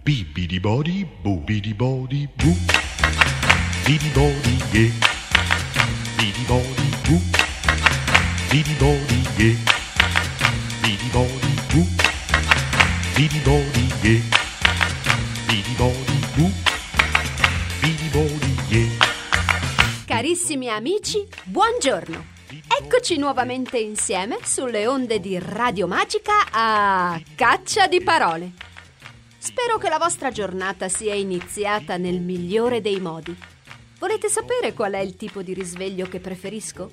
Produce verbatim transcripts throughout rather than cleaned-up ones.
Bibidi body, boobidi body, boo. Bidi body, yeah. Bidi body, boo. Bidi body, yeah. Bidi body, boo. Bidi body, yeah. Bidi body, boo. Bidi body, yeah. Carissimi amici, buongiorno. Eccoci nuovamente insieme sulle onde di Radio Magica a Caccia di Parole. Spero che la vostra giornata sia iniziata nel migliore dei modi. Volete sapere qual è il tipo di risveglio che preferisco?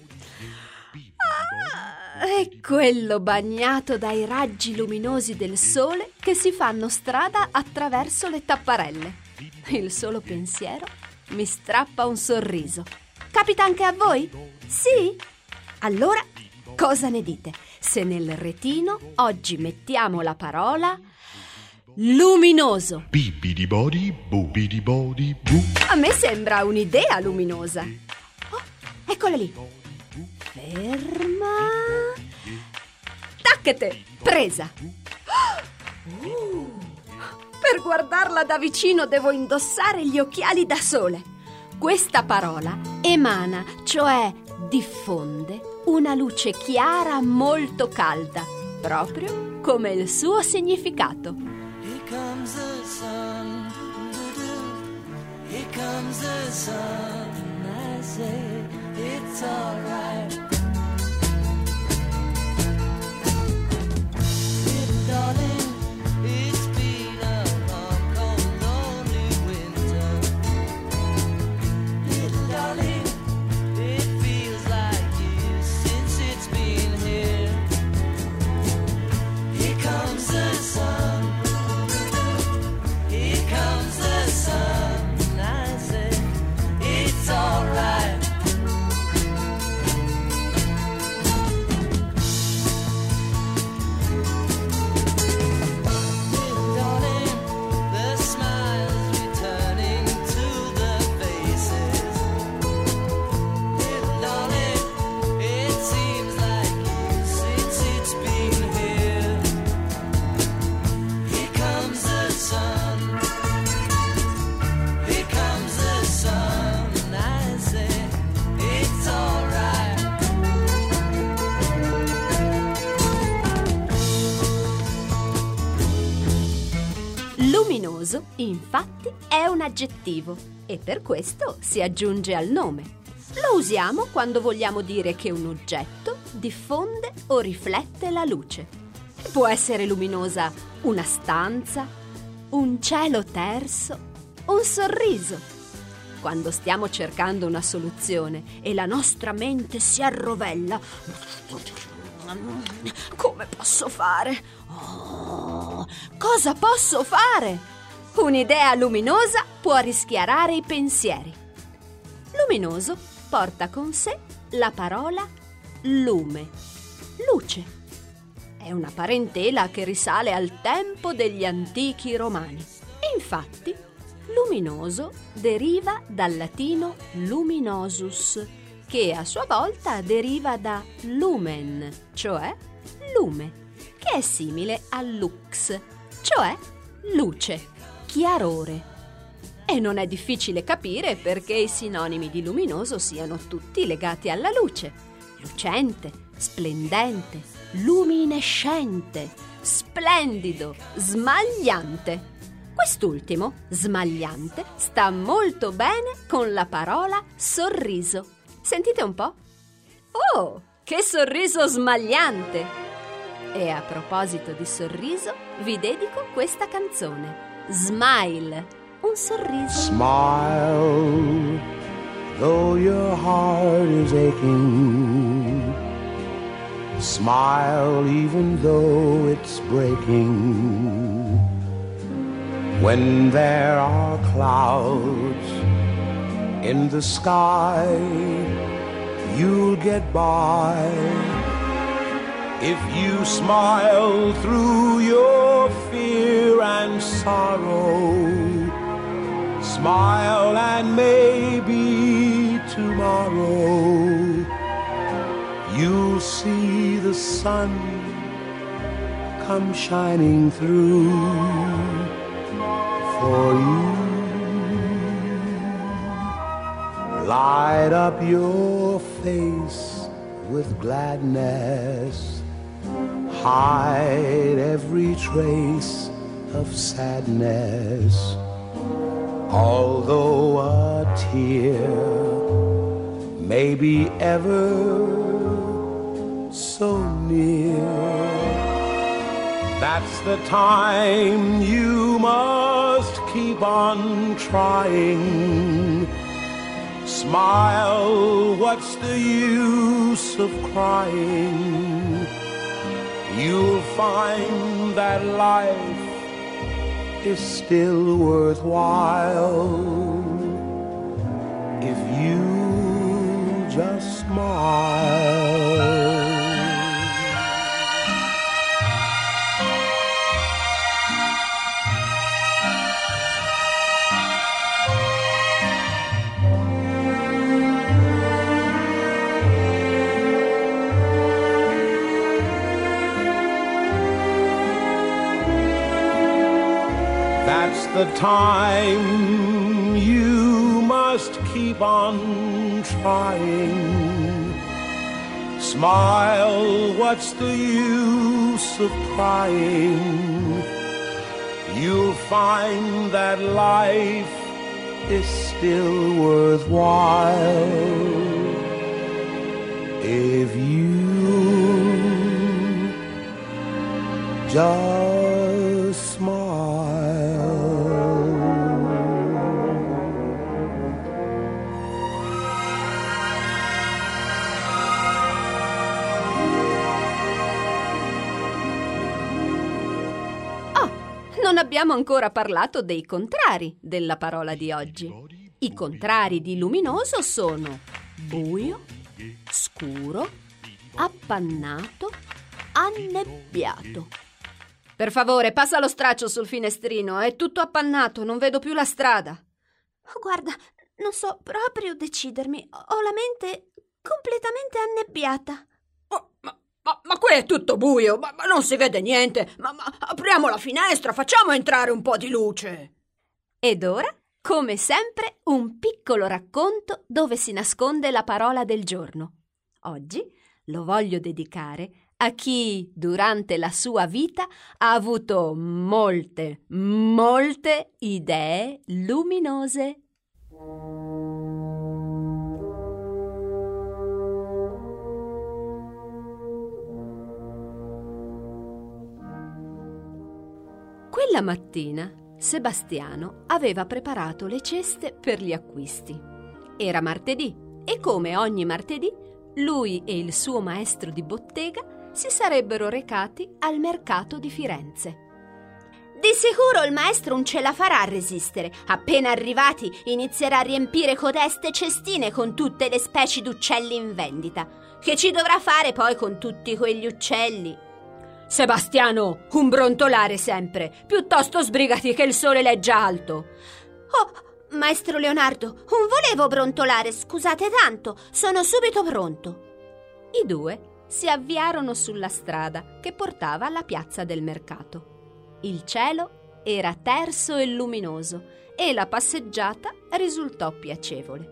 Ah, è quello bagnato dai raggi luminosi del sole che si fanno strada attraverso le tapparelle. Il solo pensiero mi strappa un sorriso. Capita anche a voi? Sì? Allora, cosa ne dite se nel retino oggi mettiamo la parola luminoso? Bibidi body, boobidi body, boo. A me sembra un'idea luminosa. Oh, eccola lì. Ferma. Tacchete, presa. Oh, per guardarla da vicino devo indossare gli occhiali da sole. Questa parola emana, cioè diffonde, una luce chiara molto calda, proprio come il suo significato. Here comes the sun, here comes the sun, I say it's alright. Little darling, it's been a long, cold, lonely winter. Little darling, it feels like years since it's been here. Here comes the sun. Here comes the sun, I say, it's alright. Little darling, the smile's returning to the faces. Little darling, it seems like years since it's been here. Here comes the sun. Here comes the sun, I say, it's alright. Luminoso, infatti, è un aggettivo e per questo si aggiunge al nome. Lo usiamo quando vogliamo dire che un oggetto diffonde o riflette la luce. Può essere luminosa una stanza, un cielo terso, un sorriso. Quando stiamo cercando una soluzione e la nostra mente si arrovella, come posso fare? Oh, cosa posso fare? Un'idea luminosa può rischiarare i pensieri. Luminoso porta con sé la parola lume, luce. È una parentela che risale al tempo degli antichi romani. Infatti, luminoso deriva dal latino luminosus, che a sua volta deriva da lumen, cioè lume, che è simile a lux, cioè luce, chiarore. E non è difficile capire perché i sinonimi di luminoso siano tutti legati alla luce: lucente, splendente, luminescente, splendido, smagliante. Quest'ultimo, smagliante, sta molto bene con la parola sorriso. Sentite un po'. Oh, che sorriso smagliante! E a proposito di sorriso, vi dedico questa canzone. Smile, un sorriso. Smile, though your heart is aching. Smile, even though it's breaking. When there are clouds in the sky, you'll get by. If you smile through your fear and sorrow, smile and maybe tomorrow you'll see the sun come shining through. for you. Light up your face with gladness, hide every trace of sadness. Although a tear may be ever so near, that's the time you must keep on trying. Smile, what's the use of crying? You'll find that life is still worthwhile if you just smile. That's the time you must keep on trying. Smile, what's the use of crying? You'll find that life is still worthwhile if you just smile. Non abbiamo ancora parlato dei contrari della parola di oggi. I contrari di luminoso sono buio, scuro, appannato, annebbiato. Per favore, passa lo straccio sul finestrino, è tutto appannato, non vedo più la strada. Oh, guarda, non so proprio decidermi, ho la mente completamente annebbiata. Oh, ma Ma, ma qui è tutto buio, ma, ma non si vede niente. Ma, ma apriamo la finestra, facciamo entrare un po' di luce. Ed ora, come sempre, un piccolo racconto dove si nasconde la parola del giorno. Oggi lo voglio dedicare a chi, durante la sua vita, ha avuto molte, molte idee luminose. Quella mattina Sebastiano aveva preparato le ceste per gli acquisti. Era martedì e come ogni martedì lui e il suo maestro di bottega si sarebbero recati al mercato di Firenze. Di sicuro il maestro non ce la farà a resistere. Appena arrivati inizierà a riempire codeste cestine con tutte le specie d'uccelli in vendita. Che ci dovrà fare poi con tutti quegli uccelli? Sebastiano, un brontolare sempre. Piuttosto sbrigati che il sole legge alto. Oh, maestro Leonardo, non volevo brontolare, scusate tanto, sono subito pronto. I due si avviarono sulla strada che portava alla piazza del mercato. Il cielo era terso e luminoso e la passeggiata risultò piacevole.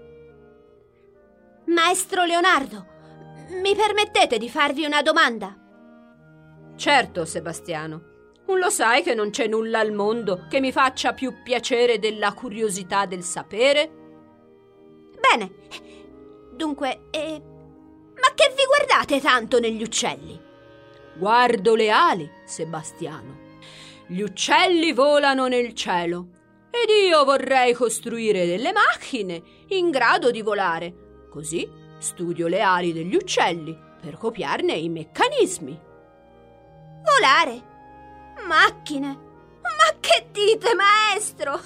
Maestro Leonardo, mi permettete di farvi una domanda? Certo, Sebastiano. Non lo sai che non c'è nulla al mondo che mi faccia più piacere della curiosità del sapere? Bene. Dunque, eh, ma che vi guardate tanto negli uccelli? Guardo le ali, Sebastiano. Gli uccelli volano nel cielo ed io vorrei costruire delle macchine in grado di volare. Così studio le ali degli uccelli per copiarne i meccanismi. Volare? Macchine? Ma che dite, maestro?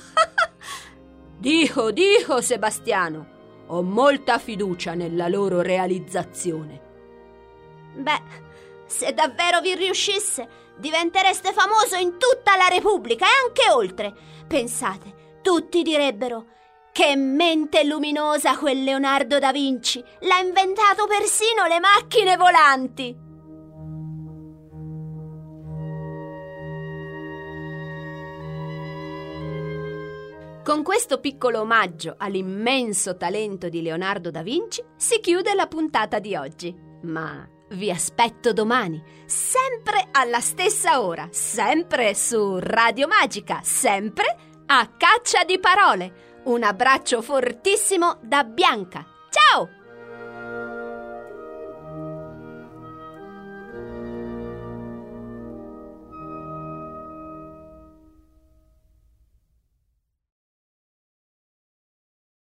Dico, dico, Sebastiano. Ho molta fiducia nella loro realizzazione. Beh, se davvero vi riuscisse, diventereste famoso in tutta la Repubblica e anche oltre. Pensate, tutti direbbero: che mente luminosa quel Leonardo da Vinci! L'ha inventato persino le macchine volanti! Con questo piccolo omaggio all'immenso talento di Leonardo da Vinci si chiude la puntata di oggi. Ma vi aspetto domani, sempre alla stessa ora, sempre su Radio Magica, sempre a caccia di parole. Un abbraccio fortissimo da Bianca. Ciao!